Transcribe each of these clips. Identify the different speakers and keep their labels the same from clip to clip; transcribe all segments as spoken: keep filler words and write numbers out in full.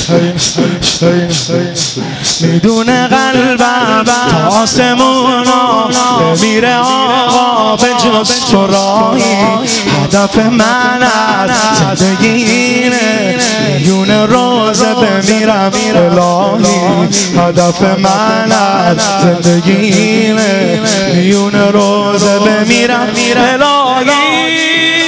Speaker 1: میدونه قلبم تا آسمونا میره آقا به جز تو راهی. هدف من از زندگی اینه میلیون روزه بمیرم الهی. هدف من از زندگی اینه میلیون روزه بمیرم الهی.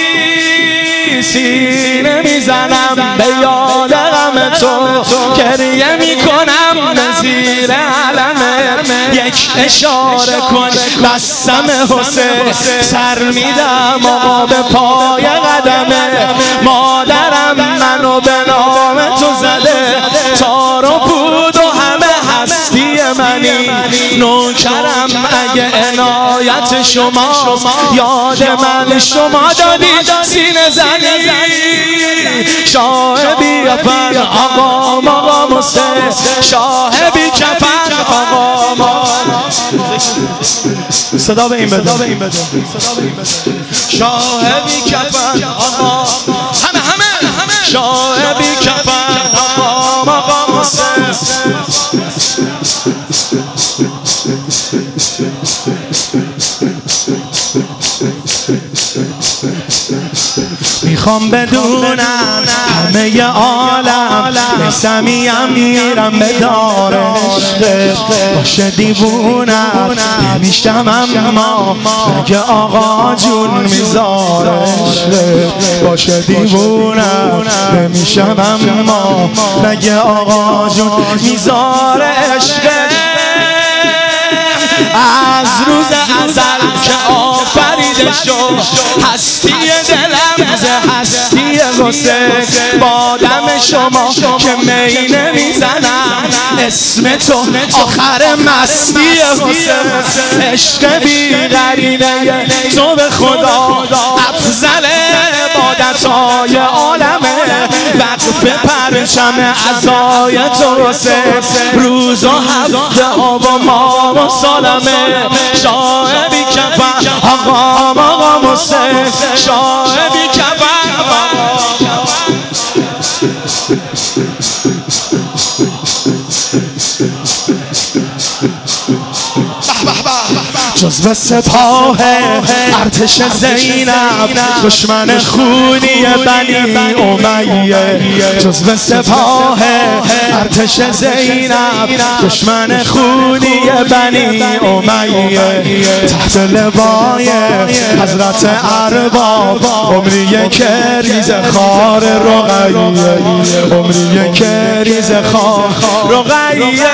Speaker 1: سینه میزنم به یاد غم تو، گریه میکنم زیر علمت. یک اشاره کن بستم حسین، سر میدم آقا به پای قدمه. مادرم منو به نام تو زده، تار و پود و همه هستی منی. نوکرم اگه عنایت شما، یاد من شما دادید سینه زنی. شاه بی کفن آقا مقام حسین، شاه بی کفن آقا مقام. صدا به این بده، شاه بی کفن آقا همه همه شاه بی کفن آقا مقام حسین. میخوام بدونم همه عالم نسمیم میرم به دار عشق. باشه دیوونم نمیشتم اما مگه آقا جون میذاره عشق. باشه دیوونم نمیشم اما مگه آقا جون میذاره عشق. از روز ازل که آفریده شد هستی دلم ز هستی حسین. با دم شما که می نمیزنم اسم تو آخر مستی حسین. عشق بی قرینه تو به خدا افضل عبادتهای عالمه. وقف پرچم عزای تو حسین، روز و هفته آب و ماه و سالمه. شاه بی کفن آقا مقام حسین، شاه بی کفن آقا. جزو سپاه ارتش زینب دشمن خونی بنی امیه. جزو سپاه ارتش زینب دشمن خونی بنی امیه. تحت لوای حضرت ارباب عمریه که ریز خار رقیه. عمریه که ریز خار رقیه.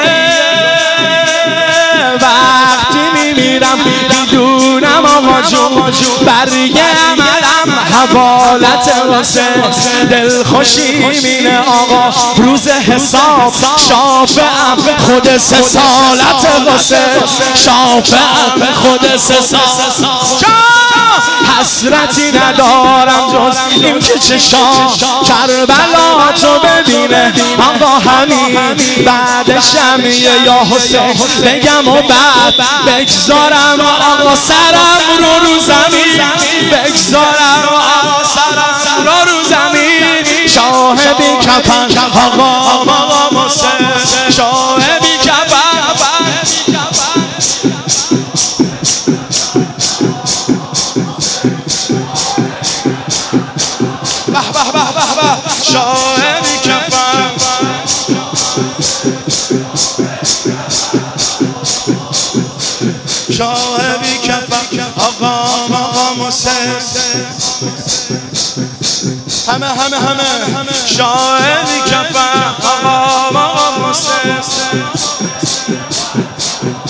Speaker 1: وقتی میمیرم میدونم آقا جون برگه عملم حوالت حسین. دل خوشی مینه آقا روز حساب شافعم خود سه سالت حسین. شافعم خود سه سالت. حسرتی ندارم جز این که چشام کربلا تو ببینه آقا. همین بعدشم یا حسین بگم و بعد بگذارم آقا سرم رو رو زمین. بگذارم آقا سرم رو رو زمین. شاه بی کفن آقا مقام حسین، شاه بی کفن. شاه بی کفن شاه بی کفن آقا مقام حسین. همه همه همه شاه بی کفن آقا مقام حسین.